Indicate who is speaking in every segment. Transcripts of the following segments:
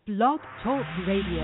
Speaker 1: Blog Talk Radio.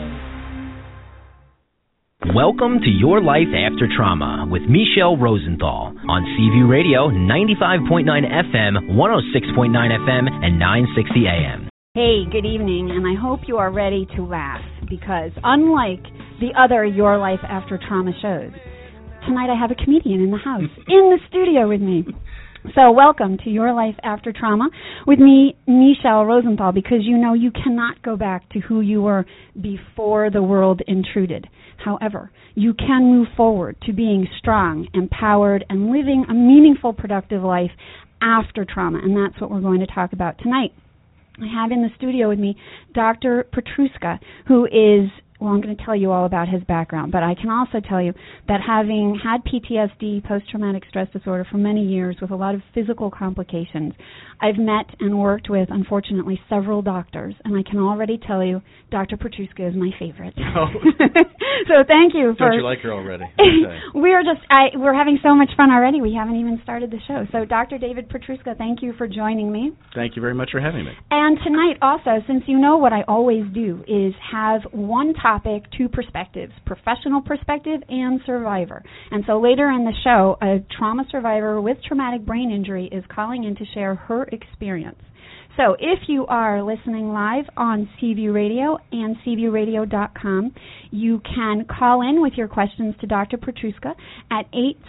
Speaker 2: Welcome to Your Life After Trauma with Michelle Rosenthal on Seaview Radio 95.9 FM, 106.9 FM, and 960 AM.
Speaker 3: Hey, good evening, and I hope you are ready to laugh because unlike the other Your Life After Trauma shows, tonight I have a comedian in the house, in the studio with me. So welcome to Your Life After Trauma with me, Michelle Rosenthal, because you know you cannot go back to who you were before the world intruded. However, you can move forward to being strong, empowered, and living a meaningful, productive life after trauma, and that's what we're going to talk about tonight. I have in the studio with me Dr. Petruska, who is, well, I'm going to tell you all about his background, but I can also tell you that having had PTSD, post-traumatic stress disorder, for many years with a lot of physical complications, I've met and worked with, unfortunately, several doctors, and I can already tell you Dr. Petruska is my favorite. Oh. So thank you for...
Speaker 4: Don't you like her already? Okay.
Speaker 3: We're having so much fun already. We haven't even started the show. So Dr. David Petruska, thank you for joining me.
Speaker 4: Thank you very much for having me.
Speaker 3: And tonight also, since you know what I always do, is have one topic, two perspectives, professional perspective and survivor. And so later in the show, a trauma survivor with traumatic brain injury is calling in to share her experience. So if you are listening live on Seaview Radio and SeaviewRadio.com, you can call in with your questions to Dr. Petruska at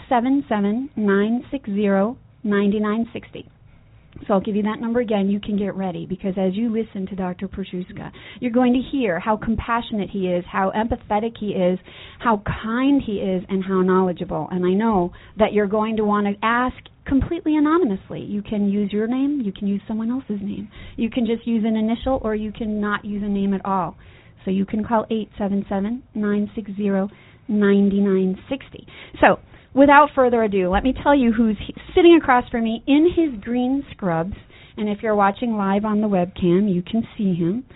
Speaker 3: 877-960-9960. So I'll give you that number again. You can get ready because as you listen to Dr. Petruska, you're going to hear how compassionate he is, how empathetic he is, how kind he is, and how knowledgeable. And I know that you're going to want to ask completely anonymously. You can use your name. You can use someone else's name. You can just use an initial, or you can not use a name at all. So you can call 877-960-9960. So without further ado, let me tell you who's sitting across from me in his green scrubs. And if you're watching live on the webcam, you can see him.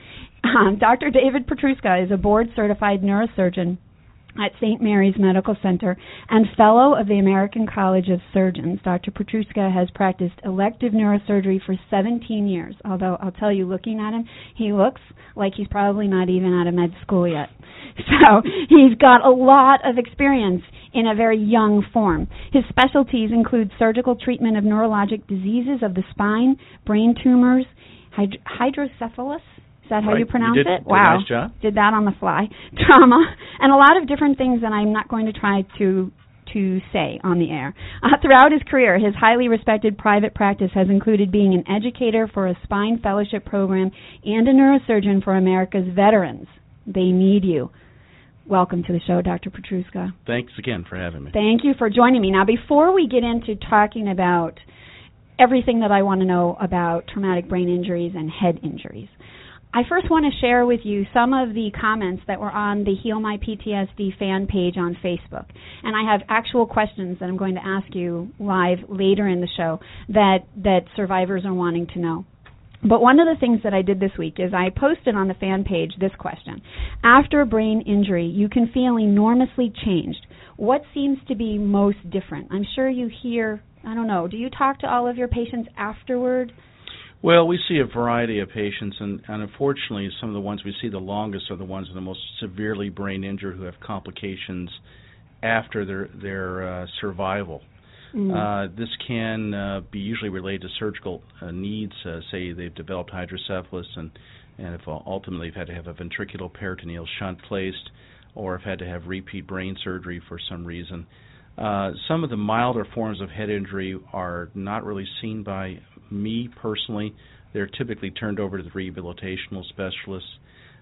Speaker 3: Dr. David Petruska is a board-certified neurosurgeon at St. Mary's Medical Center and fellow of the American College of Surgeons. Dr. Petruska has practiced elective neurosurgery for 17 years, although I'll tell you, looking at him, he looks like he's probably not even out of med school yet. So he's got a lot of experience in a very young form. His specialties include surgical treatment of neurologic diseases of the spine, brain tumors, hydrocephalus. Is that how you pronounce it?
Speaker 4: Wow. Nice job.
Speaker 3: Did that on the fly. Trauma, and a lot of different things that I'm not going to try to say on the air. Throughout his career, his highly respected private practice has included being an educator for a spine fellowship program and a neurosurgeon for America's veterans. They need you. Welcome to the show, Dr. Petruska.
Speaker 4: Thanks again for having me.
Speaker 3: Thank you for joining me. Now, before we get into talking about everything that I want to know about traumatic brain injuries and head injuries, I first want to share with you some of the comments that were on the Heal My PTSD fan page on Facebook. And I have actual questions that I'm going to ask you live later in the show that survivors are wanting to know. But one of the things that I did this week is I posted on the fan page this question. After a brain injury, you can feel enormously changed. What seems to be most different? I'm sure you hear, I don't know, do you talk to all of your patients afterward?
Speaker 4: Well, we see a variety of patients, and unfortunately, some of the ones we see the longest are the ones with the most severely brain injured who have complications after their survival. This can be usually related to surgical needs. Say they've developed hydrocephalus, and if ultimately have had to have a ventricular peritoneal shunt placed, or have had to have repeat brain surgery for some reason. Some of the milder forms of head injury are not really seen by me personally. They're typically turned over to the rehabilitational specialists.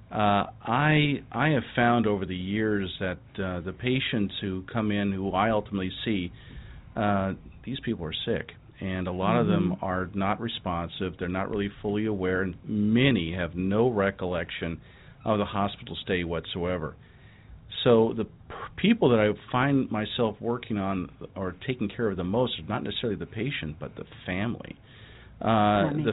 Speaker 4: I have found over the years that the patients who come in, who I ultimately see, these people are sick, and a lot of them are not responsive. They're not really fully aware, and many have no recollection of the hospital stay whatsoever. So the people that I find myself working on or taking care of the most is not necessarily the patient, but the family. The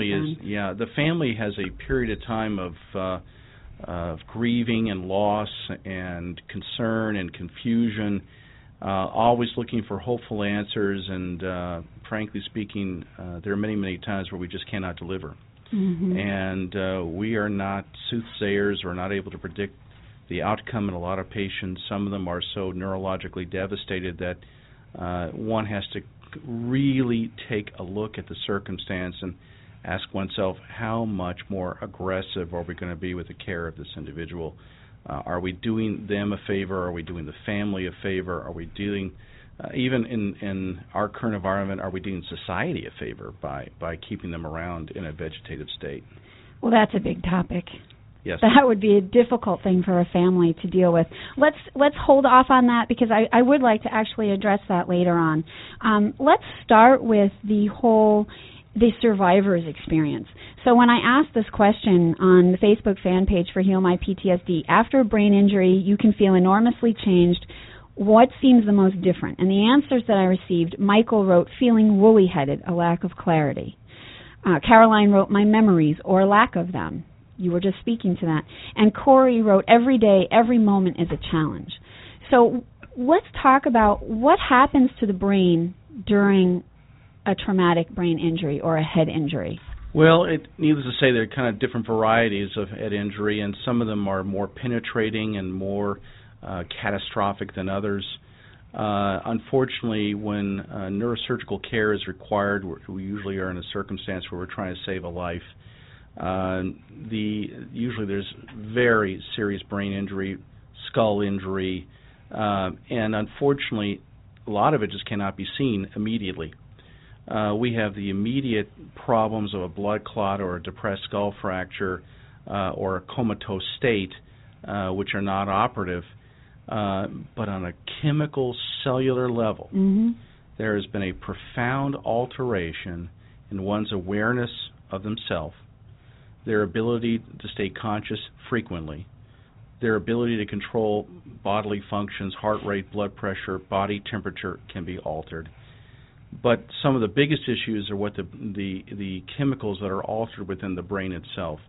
Speaker 4: family has a period of time of grieving and loss and concern and confusion, always looking for hopeful answers, and frankly speaking, there are many, many times where we just cannot deliver. And we are not soothsayers. We're not able to predict the outcome in a lot of patients. Some of them are so neurologically devastated that one has to really take a look at the circumstance and ask oneself, how much more aggressive are we going to be with the care of this individual? Are we doing them a favor? Are we doing the family a favor? Are we doing, even in our current environment, are we doing society a favor by keeping them around in a vegetative state?
Speaker 3: Well, that's a big topic.
Speaker 4: Yes.
Speaker 3: That would be a difficult thing for a family to deal with. Let's hold off on that because I would like to actually address that later on. Let's start with the survivor's experience. So when I asked this question on the Facebook fan page for Heal My PTSD, after a brain injury, you can feel enormously changed. What seems the most different? And the answers that I received, Michael wrote, feeling woolly-headed, a lack of clarity. Caroline wrote, my memories, or lack of them. You were just speaking to that. And Corey wrote, every day, every moment is a challenge. So let's talk about what happens to the brain during a traumatic brain injury or a head injury.
Speaker 4: Well, needless to say, there are kind of different varieties of head injury, and some of them are more penetrating and more catastrophic than others. Unfortunately, when neurosurgical care is required, we usually are in a circumstance where we're trying to save a life. Usually there's very serious brain injury, skull injury, and unfortunately, a lot of it just cannot be seen immediately. We have the immediate problems of a blood clot or a depressed skull fracture or a comatose state, which are not operative. But on a chemical cellular level, there has been a profound alteration in one's awareness of themselves, their ability to stay conscious frequently, their ability to control bodily functions, heart rate, blood pressure, body temperature can be altered. But some of the biggest issues are what the chemicals that are altered within the brain itself.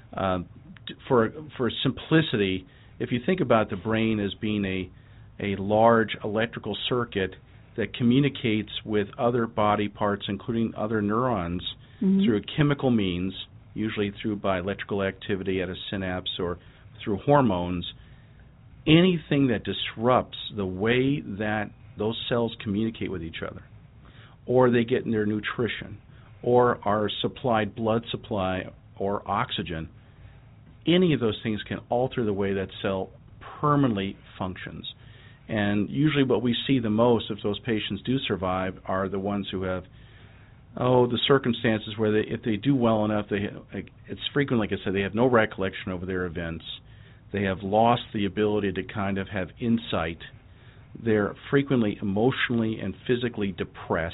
Speaker 4: For simplicity, if you think about the brain as being a large electrical circuit that communicates with other body parts, including other neurons, through a chemical means, usually by electrical activity at a synapse or through hormones, anything that disrupts the way that those cells communicate with each other, or they get their nutrition, or are supplied blood supply or oxygen, any of those things can alter the way that cell permanently functions. And usually what we see the most, if those patients do survive, are the ones who have, the circumstances where if they do well enough, it's frequently, like I said, they have no recollection over their events. They have lost the ability to kind of have insight. They're frequently emotionally and physically depressed.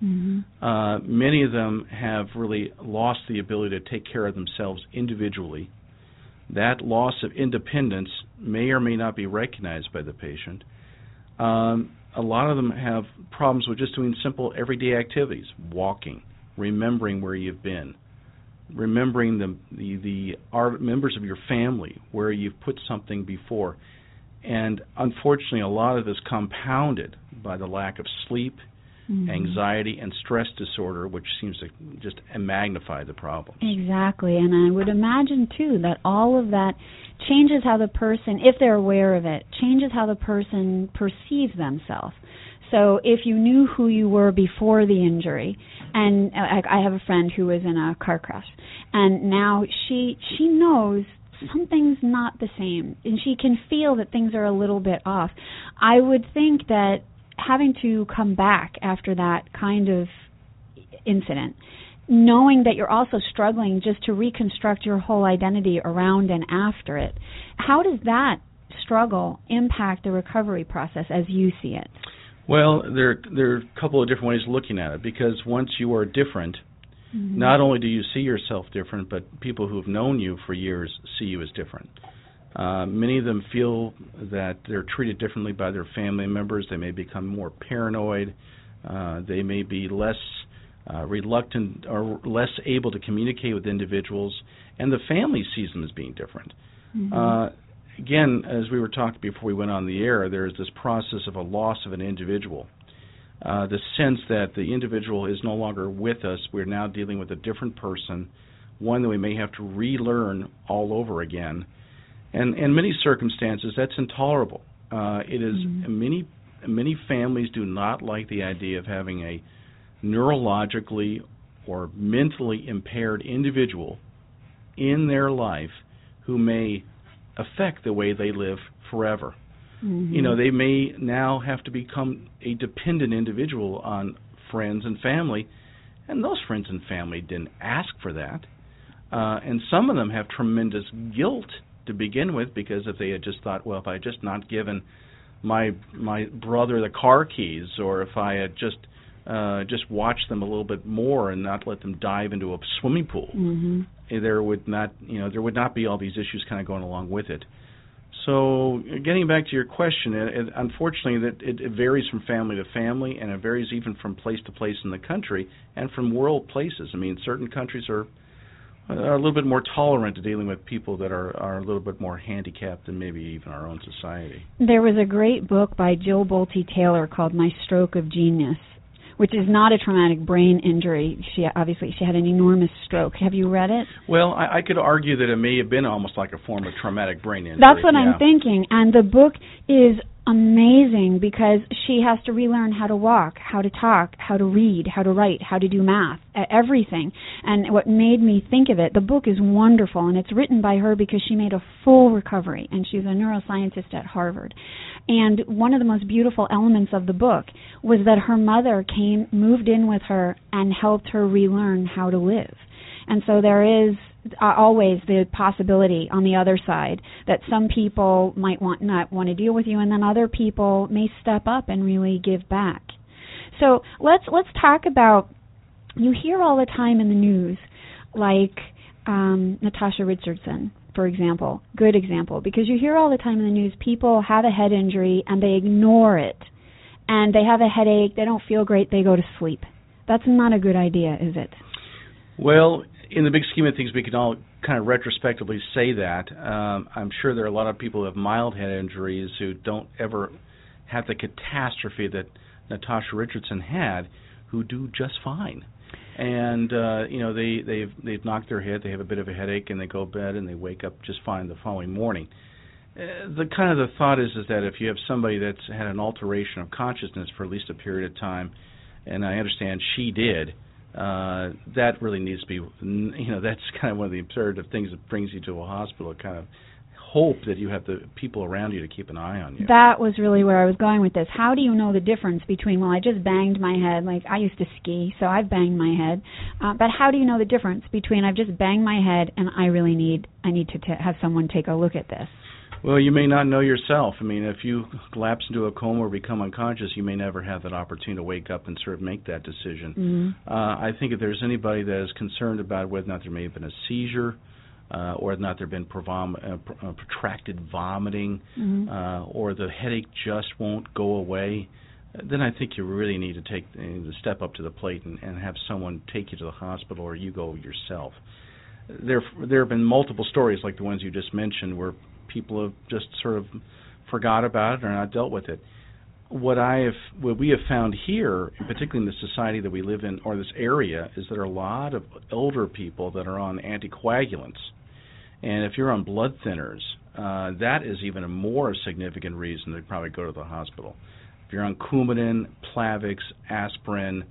Speaker 4: Many of them have really lost the ability to take care of themselves individually. That loss of independence may or may not be recognized by the patient. A lot of them have problems with just doing simple everyday activities, walking, remembering where you've been, remembering the members of your family, where you've put something before. And unfortunately, a lot of this compounded by the lack of sleep, anxiety, and stress disorder, which seems to just magnify the problems.
Speaker 3: Exactly, and I would imagine, too, that all of that changes how the person, if they're aware of it, changes how the person perceives themselves. So if you knew who you were before the injury, and I have a friend who was in a car crash, and now she knows something's not the same, and she can feel that things are a little bit off. I would think that having to come back after that kind of incident, knowing that you're also struggling just to reconstruct your whole identity around and after it, how does that struggle impact the recovery process as you see it?
Speaker 4: Well, there are a couple of different ways of looking at it, because once you are different, not only do you see yourself different, but people who have known you for years see you as different. Many of them feel that they're treated differently by their family members. They may become more paranoid. They may be less reluctant or less able to communicate with individuals, and the family sees them as being different. Again, as we were talking before we went on the air, there's this process of a loss of an individual. The sense that the individual is no longer with us, we're now dealing with a different person one that we may have to relearn all over again. And in many circumstances, that's intolerable. It is many families do not like the idea of having a neurologically or mentally impaired individual in their life who may affect the way they live forever. You know, they may now have to become a dependent individual on friends and family, and those friends and family didn't ask for that. And some of them have tremendous guilt to begin with, because if they had just thought, well, if I had just not given my brother the car keys, or if I had just watched them a little bit more and not let them dive into a swimming pool, there would not be all these issues kind of going along with it. So getting back to your question, unfortunately, it varies from family to family, and it varies even from place to place in the country and from world places. I mean, certain countries are a little bit more tolerant to dealing with people that are a little bit more handicapped than maybe even our own society.
Speaker 3: There was a great book by Jill Bolte Taylor called My Stroke of Genius, which is not a traumatic brain injury. She had an enormous stroke. Have you read it?
Speaker 4: Well, I could argue that it may have been almost like a form of traumatic brain injury.
Speaker 3: That's what I'm thinking. And the book is amazing because she has to relearn how to walk, how to talk, how to read, how to write, how to do math, everything. And what made me think of it, the book is wonderful, and it's written by her because she made a full recovery, and she's a neuroscientist at Harvard. And one of the most beautiful elements of the book was that her mother moved in with her and helped her relearn how to live. And so there is always the possibility on the other side that some people might not want to deal with you, and then other people may step up and really give back. So let's talk about, you hear all the time in the news, like Natasha Richardson, for example, good example, because you hear all the time in the news people have a head injury and they ignore it, and they have a headache, they don't feel great, they go to sleep. That's not a good idea, is it?
Speaker 4: Well, in the big scheme of things, we can all kind of retrospectively say that. I'm sure there are a lot of people who have mild head injuries who don't ever have the catastrophe that Natasha Richardson had, who do just fine. And they've knocked their head, they have a bit of a headache, and they go to bed and they wake up just fine the following morning. The thought is that if you have somebody that's had an alteration of consciousness for at least a period of time, and I understand she did, that really needs to be, that's kind of one of the imperative things that brings you to a hospital, kind of hope that you have the people around you to keep an eye on you.
Speaker 3: That was really where I was going with this. How do you know the difference between, well, I just banged my head, like I used to ski, so I've banged my head, but how do you know the difference between I've just banged my head and I need to have someone take a look at this?
Speaker 4: Well, you may not know yourself. I mean, if you lapse into a coma or become unconscious, you may never have that opportunity to wake up and sort of make that decision. I think if there's anybody that is concerned about whether or not there may have been a seizure, or whether or not there have been protracted vomiting, or the headache just won't go away, then I think you really need to step up to the plate and have someone take you to the hospital, or you go yourself. There have been multiple stories like the ones you just mentioned where people have just sort of forgot about it or not dealt with it. What we have found here, particularly in the society that we live in, or this area, is that there are a lot of elder people that are on anticoagulants. And if you're on blood thinners, that is even a more significant reason to probably go to the hospital. If you're on Coumadin, Plavix, aspirin,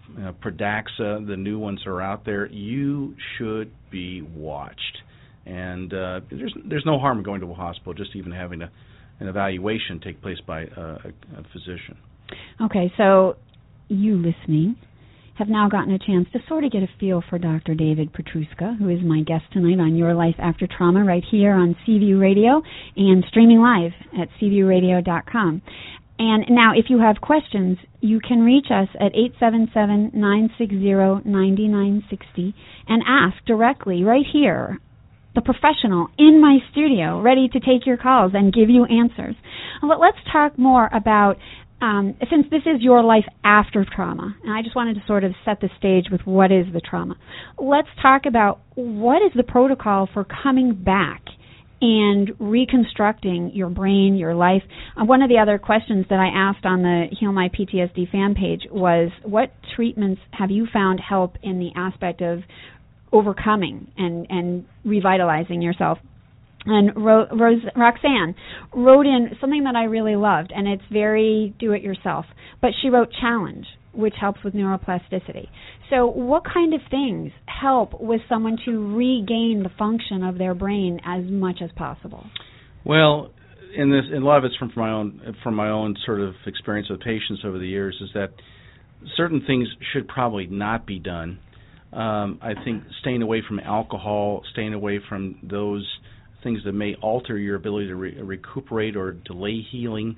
Speaker 4: Pradaxa, the new ones are out there, you should be watched. And there's no harm in going to a hospital, just even having an evaluation take place by a physician. Okay, so you listening have now gotten a chance to sort of get a feel for Dr. David Petruska, who is my guest tonight on Your Life After Trauma right here on Seaview Radio and streaming live at SeaviewRadio.com. And now, if you have questions, you can reach us at 877-960-9960 and ask directly right here, the professional in my studio, ready to take your calls and give you answers. Let's talk more about, since this is Your Life After Trauma, and I just wanted to sort of set the stage with what is the trauma. Let's talk about what is the protocol for coming back and reconstructing your brain, your life. One of the other questions that I asked on the Heal My PTSD fan page was, what treatments have you found help in the aspect of
Speaker 3: overcoming and revitalizing yourself. And Roxanne wrote in something that I really loved, and it's very do-it-yourself, but she wrote challenge, which helps with neuroplasticity. So what kind of things help with someone to regain the function of their brain as much as possible?
Speaker 4: Well, a lot of it's from my own sort of experience with patients over the years, is that certain things should probably not be done. I think staying away from alcohol, staying away from those things that may alter your ability to recuperate or delay healing,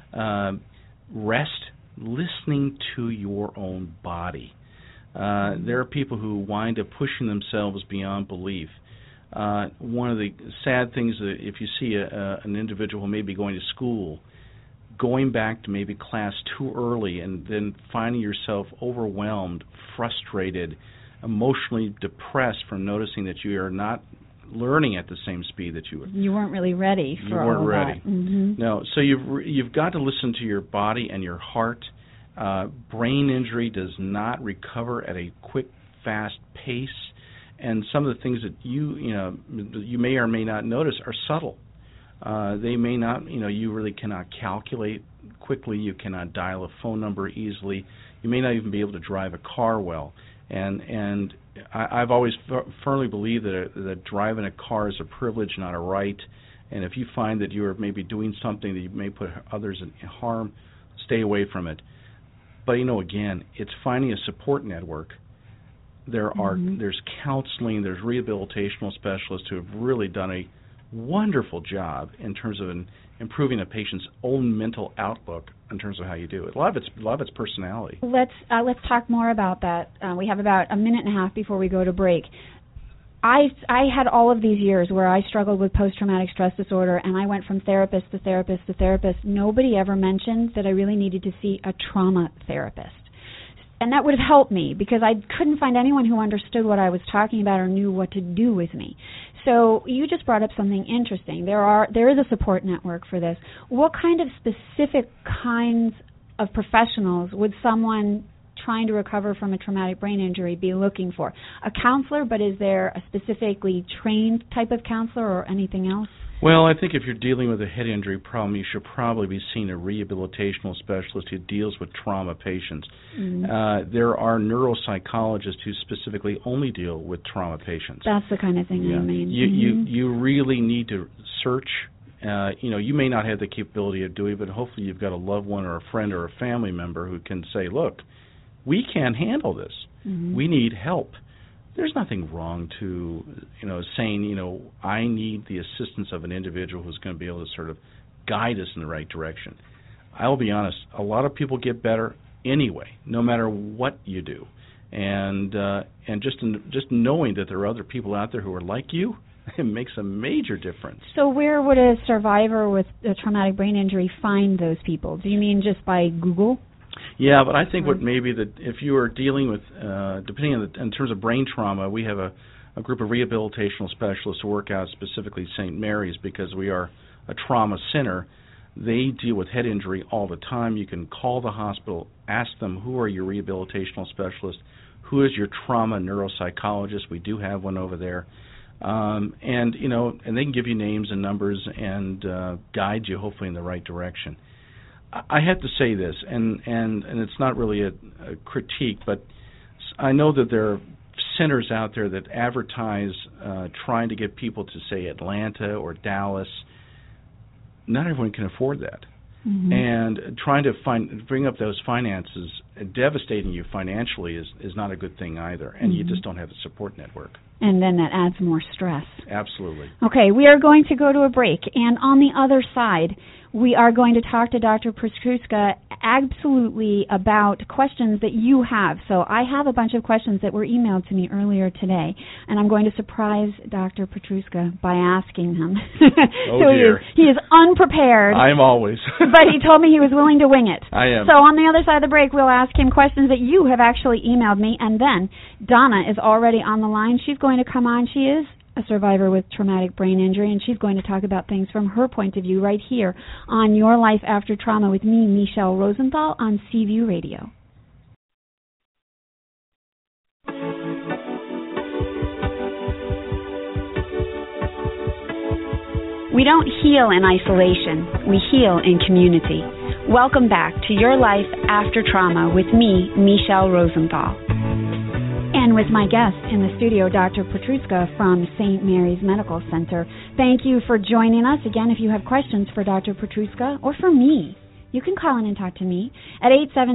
Speaker 4: rest, listening to your own body. There are people who wind up pushing themselves beyond belief. One of the sad things that if you see an individual who may be going to school, going back to maybe class too early and then finding yourself overwhelmed, frustrated, emotionally depressed from noticing that you are not learning at the same speed that you were.
Speaker 3: You weren't really ready for all that.
Speaker 4: You weren't ready.
Speaker 3: Mm-hmm.
Speaker 4: No, so you've got to listen to your body and your heart. Brain injury does not recover at a quick, fast pace, and some of the things that you may or may not notice are subtle. They may not, you really cannot calculate quickly. You cannot dial a phone number easily. You may not even be able to drive a car well. And I've always firmly believed that driving a car is a privilege, not a right. And if you find that you are maybe doing something that you may put others in harm, stay away from it. But again, it's finding a support network. There's counseling, there's rehabilitational specialists who have really done a wonderful job in terms of improving a patient's own mental outlook in terms of how you do it. A lot of it's personality.
Speaker 3: Let's talk more about that. We have about a minute and a half before we go to break. I had all of these years where I struggled with post-traumatic stress disorder, and I went from therapist to therapist to therapist. Nobody ever mentioned that I really needed to see a trauma therapist. And that would have helped me because I couldn't find anyone who understood what I was talking about or knew what to do with me. So you just brought up something interesting. There is a support network for this. What kind of specific kinds of professionals would someone trying to recover from a traumatic brain injury be looking for? A counselor, but is there a specifically trained type of counselor or anything else?
Speaker 4: Well, I think if you're dealing with a head injury problem, you should probably be seeing a rehabilitational specialist who deals with trauma patients. Mm-hmm. There are neuropsychologists who specifically only deal with trauma patients.
Speaker 3: That's the kind of thing I mean.
Speaker 4: You really need to search. You may not have the capability of doing it, but hopefully you've got a loved one or a friend or a family member who can say, look, we can't handle this. Mm-hmm. We need help. There's nothing wrong to, saying, I need the assistance of an individual who's going to be able to sort of guide us in the right direction. I'll be honest, a lot of people get better anyway, no matter what you do. And just knowing that there are other people out there who are like you, it makes a major difference. So where would a survivor with a traumatic brain injury find those people? Do you mean just by Google? Yeah, but I think what maybe that if you are dealing with, depending on in terms of brain trauma, we have a group of rehabilitational specialists who work out specifically St. Mary's because we are a trauma center. They deal with head injury all the time. You can call the hospital, ask them who are your rehabilitational specialists, who is your trauma neuropsychologist. We do have one over there. And they can give you names and numbers and guide you hopefully in the right direction. I have to say this, and it's not really a critique, but I know that there are centers out there that advertise trying to get people to, say, Atlanta or Dallas. Not everyone can afford that. Mm-hmm. And trying to bring up those finances, devastating you financially is not a good thing either, and you just don't have a support network. And then that adds more stress. Absolutely. Okay, we are going to go to a break, and on the other side, we are going to talk to Dr. Petruska absolutely about questions that you have. So I have a bunch of questions that were emailed to me earlier today, and I'm going to surprise Dr. Petruska by asking them. Oh, so dear. He is unprepared. I'm always. But he told me he was willing to wing it. I am. So on the other side of the break, we'll ask him questions that you have actually emailed me, and then Donna is already on the line. She's going to come on. She is a survivor with traumatic brain injury, and she's going to talk about things from her point of view right here on Your Life After Trauma with me, Michelle Rosenthal, on Seaview Radio.
Speaker 3: We don't heal in isolation. We heal in community. Welcome back to Your Life After Trauma with me, Michelle Rosenthal. And with my guest in the studio, Dr. Petruska from St. Mary's Medical Center. Thank you for joining us. Again, if you have questions for Dr. Petruska or for me, you can call in and talk to me at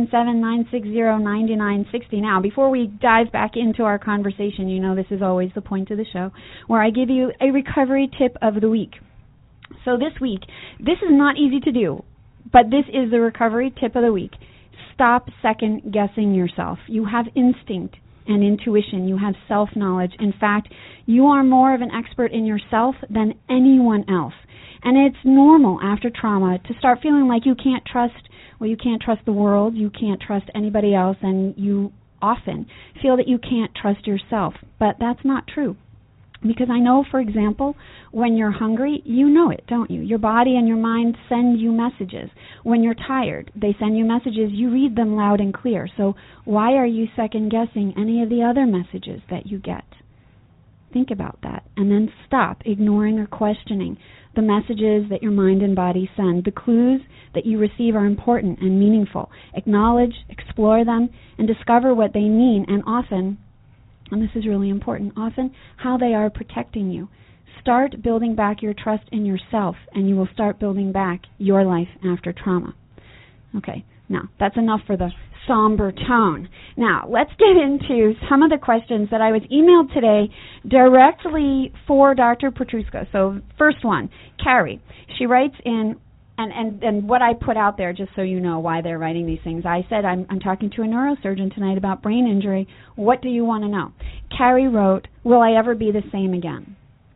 Speaker 3: 877-960-9960. Now, before we dive back into our conversation, you know this is always the point of the show, where I give you a recovery tip of the week. So this week, this is not easy to do, but this is the recovery tip of the week. Stop second-guessing yourself. You have instinct and intuition. You have self-knowledge. In fact, you are more of an expert in yourself than anyone else. And it's normal after trauma to start feeling like you can't trust the world, you can't trust anybody else, and you often feel that you can't trust yourself. But that's not true. Because I know, for example, when you're hungry, you know it, don't you? Your body and your mind send you messages. When you're tired, they send you messages. You read them loud and clear. So why are you second-guessing any of the other messages that you get? Think about that. And then stop ignoring or questioning the messages that your mind and body send. The clues that you receive are important and meaningful. Acknowledge, explore them, and discover what they mean, and often, and this is really important, often how they are protecting you. Start building back your trust in yourself, and you will start building back your life after trauma. Okay, now, that's enough for the somber tone. Now, let's get into some of the questions that I was emailed today directly for Dr. Petruska. So, first one, Carrie. She writes in, and what I put out there, just so you know why they're writing these things, I said, I'm talking to a neurosurgeon tonight about brain injury. What do you want to know? Carrie wrote, will I ever be the same again?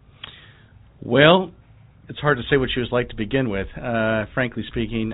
Speaker 4: Well, it's hard to say what she was like to begin with, frankly speaking.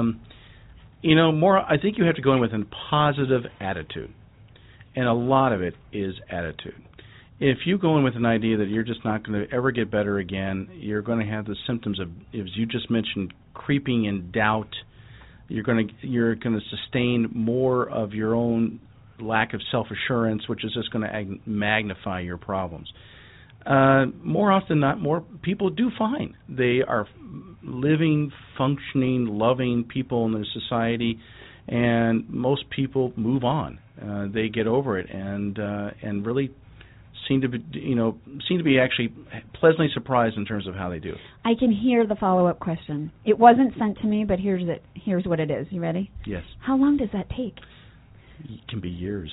Speaker 4: I think you have to go in with a positive attitude, and a lot of it is attitude. If you go in with an idea that you're just not going to ever get better again, you're going to have the symptoms of, as you just mentioned, creeping in doubt. You're going to sustain more of your own lack of self-assurance, which is just going to magnify your problems. More often than not, more people do fine. They are living, functioning, loving people in their society, and most people move on. They get over it and really seem to be actually pleasantly surprised in terms of how they do.
Speaker 3: I can hear the follow-up question. It wasn't sent to me, but here's what it is. You ready?
Speaker 4: Yes.
Speaker 3: How long does that take?
Speaker 4: It can be years.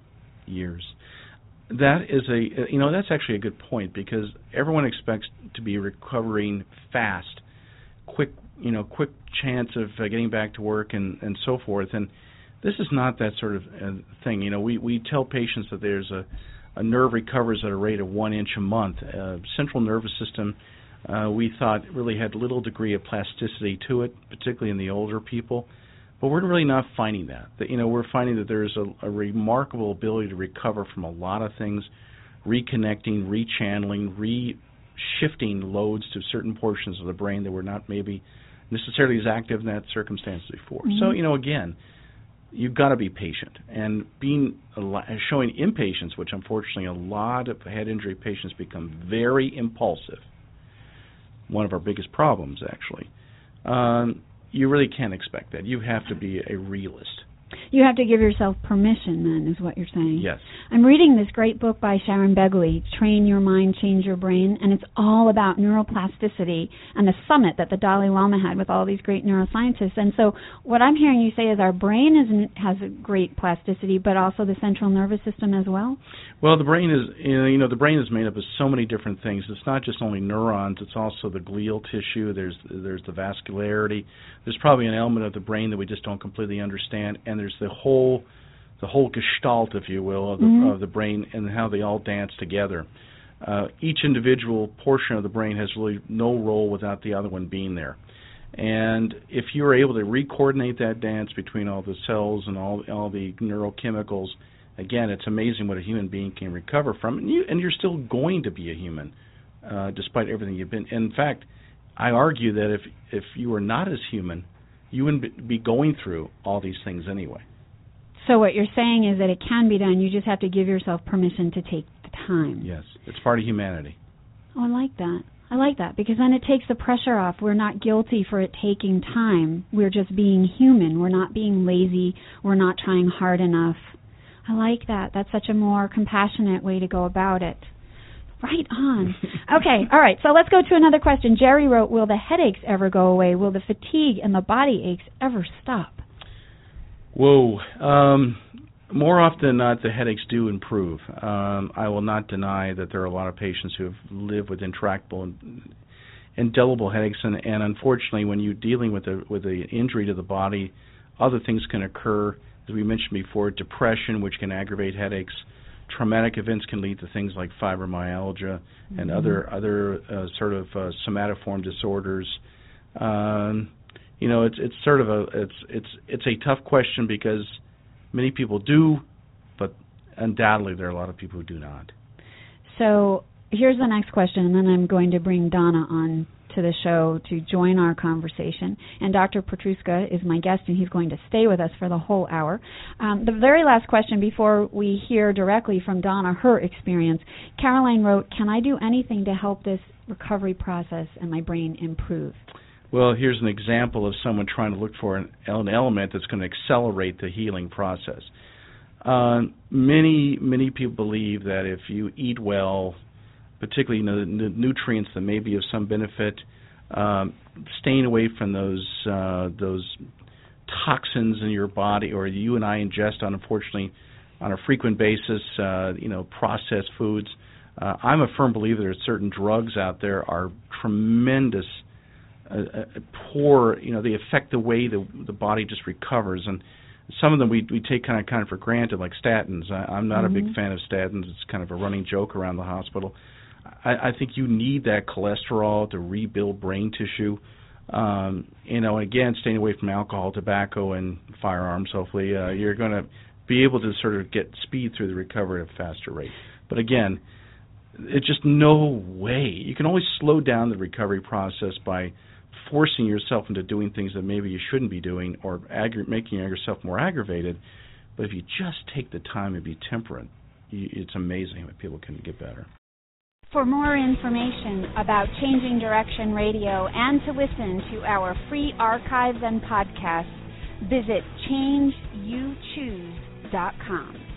Speaker 4: That is that's actually a good point, because everyone expects to be recovering fast, quick chance of getting back to work and so forth. And this is not that sort of thing. We tell patients that there's a nerve recovers at a rate of 1 inch a month. Central nervous system, we thought really had little degree of plasticity to it, particularly in the older people. But we're really not finding that. We're finding that there's a remarkable ability to recover from a lot of things, reconnecting, rechanneling, re-shifting loads to certain portions of the brain that were not maybe necessarily as active in that circumstance before. Mm-hmm. So, again, you've got to be patient. And showing impatience, which unfortunately a lot of head injury patients become very impulsive, one of our biggest problems, actually. You really can't expect that. You have to be a realist.
Speaker 3: You have to give yourself permission, then, is what you're saying.
Speaker 4: Yes.
Speaker 3: I'm reading this great book by Sharon Begley, Train Your Mind, Change Your Brain, and it's all about neuroplasticity and the summit that the Dalai Lama had with all these great neuroscientists. And so what I'm hearing you say is our brain has a great plasticity, but also the central nervous system as well?
Speaker 4: Well, the brain is, the brain is made up of so many different things. It's not just only neurons. It's also the glial tissue. There's the vascularity. There's probably an element of the brain that we just don't completely understand, and there's the whole gestalt, if you will, of the brain and how they all dance together. Each individual portion of the brain has really no role without the other one being there. And if you're able to re-coordinate that dance between all the cells and all the neurochemicals, again, it's amazing what a human being can recover from. And you're still going to be a human, despite everything you've been. In fact, I argue that if you were not as human, you wouldn't be going through all these things anyway.
Speaker 3: So what you're saying is that it can be done. You just have to give yourself permission to take the time.
Speaker 4: Yes, it's part of humanity.
Speaker 3: Oh, I like that. I like that, because then it takes the pressure off. We're not guilty for it taking time. We're just being human. We're not being lazy. We're not trying hard enough. I like that. That's such a more compassionate way to go about it. Right on. Okay, all right, so let's go to another question. Jerry wrote, will the headaches ever go away? Will the fatigue and the body aches ever stop?
Speaker 4: Whoa. More often than not, the headaches do improve. I will not deny that there are a lot of patients who have lived with intractable and indelible headaches, and unfortunately, when you're dealing with an injury to the body, other things can occur. As we mentioned before, depression, which can aggravate headaches. Traumatic events can lead to things like fibromyalgia and other sort of somatoform disorders. It's sort of it's a tough question because many people do, but undoubtedly there are a lot of people who do not.
Speaker 3: So here's the next question, and then I'm going to bring Donna on to the show to join our conversation. And Dr. Petruska is my guest, and he's going to stay with us for the whole hour. The very last question before we hear directly from Donna, her experience, Caroline wrote, can I do anything to help this recovery process and my brain improve?
Speaker 4: Well, here's an example of someone trying to look for an element that's going to accelerate the healing process. Many people believe that if you eat well, particularly the nutrients that may be of some benefit, staying away from those toxins in your body, or you and I ingest, unfortunately, on a frequent basis, processed foods. I'm a firm believer that certain drugs out there are tremendous. Poor, they affect the way the body just recovers, and some of them we take kind of for granted, like statins. I'm not a big fan of statins. It's kind of a running joke around the hospital. I think you need that cholesterol to rebuild brain tissue. Again, staying away from alcohol, tobacco, and firearms. Hopefully, you're going to be able to sort of get speed through the recovery at a faster rate. But again, it's just no way. You can always slow down the recovery process by forcing yourself into doing things that maybe you shouldn't be doing, or making yourself more aggravated. But if you just take the time and be temperate, it's amazing that people can get better.
Speaker 3: For more information about Changing Direction Radio and to listen to our free archives and podcasts, visit ChangeYouChoose.com.